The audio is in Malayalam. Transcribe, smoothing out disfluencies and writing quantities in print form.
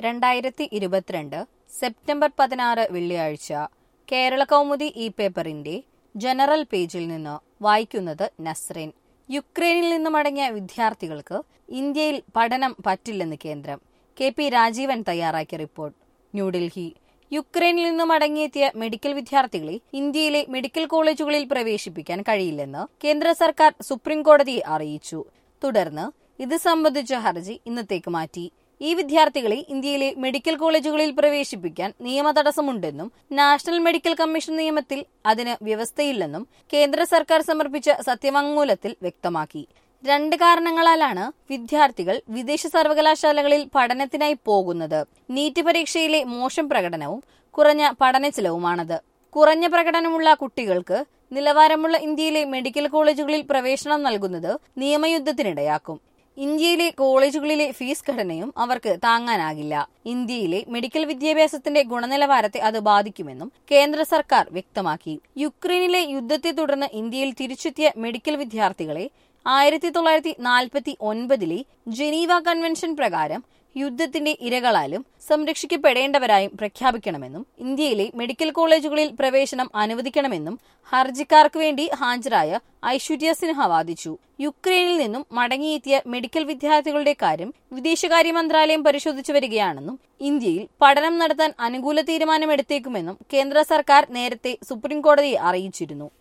2022 സെപ്റ്റംബർ 16 വെള്ളിയാഴ്ച കേരള കൗമുദി ഈ പേപ്പറിന്റെ ജനറൽ പേജിൽ നിന്ന് വായിക്കുന്നത് നസ്രീൻ. യുക്രൈനിൽ നിന്ന് മടങ്ങിയ വിദ്യാർത്ഥികൾക്ക് ഇന്ത്യയിൽ പഠനം പറ്റില്ലെന്ന് കേന്ദ്രം. കെ.പി. രാജീവൻ തയ്യാറാക്കിയ റിപ്പോർട്ട്. ന്യൂഡൽഹി. യുക്രൈനിൽ നിന്ന് മടങ്ങിയെത്തിയ മെഡിക്കൽ വിദ്യാർത്ഥികളെ ഇന്ത്യയിലെ മെഡിക്കൽ കോളേജുകളിൽ പ്രവേശിപ്പിക്കാൻ കഴിയില്ലെന്ന് കേന്ദ്ര സർക്കാർ സുപ്രീംകോടതിയെ അറിയിച്ചു. തുടർന്ന് ഇത് സംബന്ധിച്ച ഹർജി ഇന്നത്തേക്ക് മാറ്റി. ഈ വിദ്യാർത്ഥികളെ ഇന്ത്യയിലെ മെഡിക്കൽ കോളേജുകളിൽ പ്രവേശിപ്പിക്കാൻ നിയമ തടസ്സമുണ്ടെന്നും നാഷണൽ മെഡിക്കൽ കമ്മീഷൻ നിയമത്തിൽ അതിന് വ്യവസ്ഥയില്ലെന്നും കേന്ദ്ര സർക്കാർ സമർപ്പിച്ച സത്യവാങ്മൂലത്തിൽ വ്യക്തമാക്കി. 2 കാരണങ്ങളാലാണ് വിദ്യാർത്ഥികൾ വിദേശ സർവകലാശാലകളിൽ പഠനത്തിനായി പോകുന്നത്. നീറ്റ് പരീക്ഷയിലെ മോശം പ്രകടനവും കുറഞ്ഞ പഠന ചെലവുമാണത്. കുറഞ്ഞ പ്രകടനമുള്ള കുട്ടികൾക്ക് നിലവാരമുള്ള ഇന്ത്യയിലെ മെഡിക്കൽ കോളേജുകളിൽ പ്രവേശനം നൽകുന്നത് നിയമയുദ്ധത്തിനിടയാക്കും. ഇന്ത്യയിലെ കോളേജുകളിലെ ഫീസ് ഘടനയും അവർക്ക് താങ്ങാനാകില്ല. ഇന്ത്യയിലെ മെഡിക്കൽ വിദ്യാഭ്യാസത്തിന്റെ ഗുണനിലവാരത്തെ അത് ബാധിക്കുമെന്നും കേന്ദ്ര സർക്കാർ വ്യക്തമാക്കി. യുക്രൈനിലെ യുദ്ധത്തെ തുടർന്ന് ഇന്ത്യയിൽ തിരിച്ചെത്തിയ മെഡിക്കൽ വിദ്യാർത്ഥികളെ 1949 ജനീവ കൺവെൻഷൻ പ്രകാരം യുദ്ധത്തിന്റെ ഇരകളാലും സംരക്ഷിക്കപ്പെടേണ്ടവരായും പ്രഖ്യാപിക്കണമെന്നും ഇന്ത്യയിലെ മെഡിക്കൽ കോളേജുകളിൽ പ്രവേശനം അനുവദിക്കണമെന്നും ഹർജിക്കാർക്ക് വേണ്ടി ഹാജരായ ഐശ്വര്യ സിൻഹ വാദിച്ചു. യുക്രൈനിൽ നിന്നും മടങ്ങിയെത്തിയ മെഡിക്കൽ വിദ്യാർത്ഥികളുടെ കാര്യം വിദേശകാര്യ മന്ത്രാലയം പരിശോധിച്ചു വരികയാണെന്നും ഇന്ത്യയിൽ പഠനം നടത്താൻ അനുകൂല തീരുമാനമെടുത്തേക്കുമെന്നും കേന്ദ്ര സർക്കാർ നേരത്തെ സുപ്രീംകോടതിയെ അറിയിച്ചിരുന്നു.